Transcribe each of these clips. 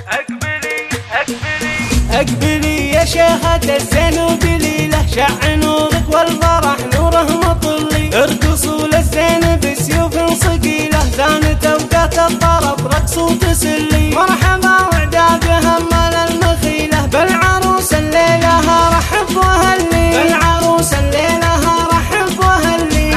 اقبلي يا شيخة الزين وقليله، شع نورك والفرح نوره مطلي، ارقصوا للزين بسيوف صقيله، زانت اوقات الطرب رقص وتسلي، مرحبا وعدادها مال المخيله، بالعروس الليله رحب وهلي، بالعروس الليله رحب وهلي،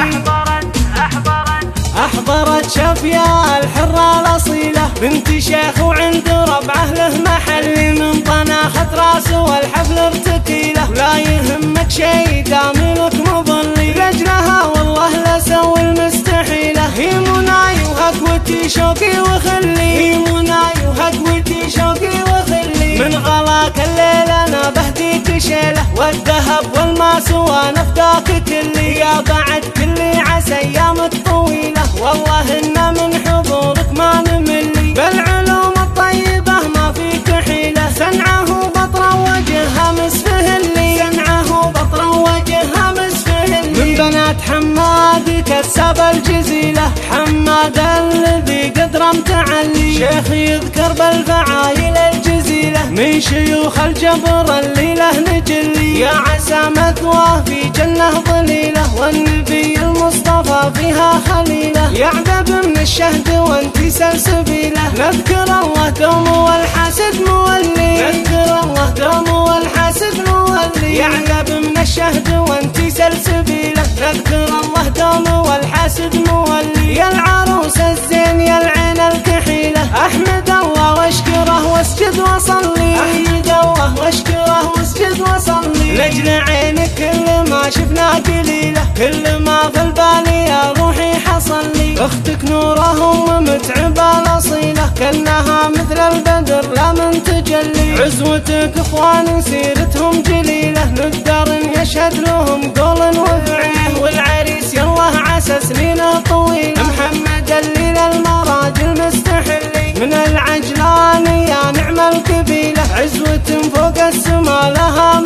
احضرت شافيه الحره الاصيله، بنت شيخ وعند ربعه له محل، من طناخة راسه والحفل ارتكيله، ولا يهمك شي دامي لك مظلي، لاجلها والله لا سوي المستحيله، هي مناي وهكوتي شوقي وخلي، هي مناي وهكوتي شوقي وخلي، من غلاك الليله انا بهديك شيله، والذهب والماس وانا فداك كلي، يا بعد كلي عسى ايامك طويله، والله ان من حضورك ما نملي، بالعلوم الطيبه ما فيك حيله، سنعه بطره وجهها مسفهلي، سنعه بطره وجهها مسفهلي، من بنات حماد كسب الجزيله، حماد الذي قدره متعلي، شيخ يذكر بالفعايل الجزيله، من شيوخ الجبر اللي له نجلي، يا عسى مثواه في جنه ظليله، والنبي المصطفى فيها خليله، يعذب من الشهد وانت سلسبيله، نذكر الله دوم والحاسد مولي، نذكر الله دوم والحاسد مولي، يعذب من الشهد وانت سلسبيله، نذكر الله دوم والحاسد مولي، يا العروس الزين يا العين الكحيله، احمد الله واشكره واسجد وصلي، احمد الله واشكره واسجد وصلي، لاجل عينك كل ما شفنا قليله، كل ما في البال يا روحي حصل لي، اختك نورهم متعبه الاصيله، كانها مثل البدر لا من تجلي، عزوتك اخوان سيرتهم جليله، نقدر يشهد لهم قول وفعل، والعريس يالله عسى سنينه طويله، محمد الليل المراجل مستحلي، من العجلان يا نعم القبيله، عزوة فوق السما لها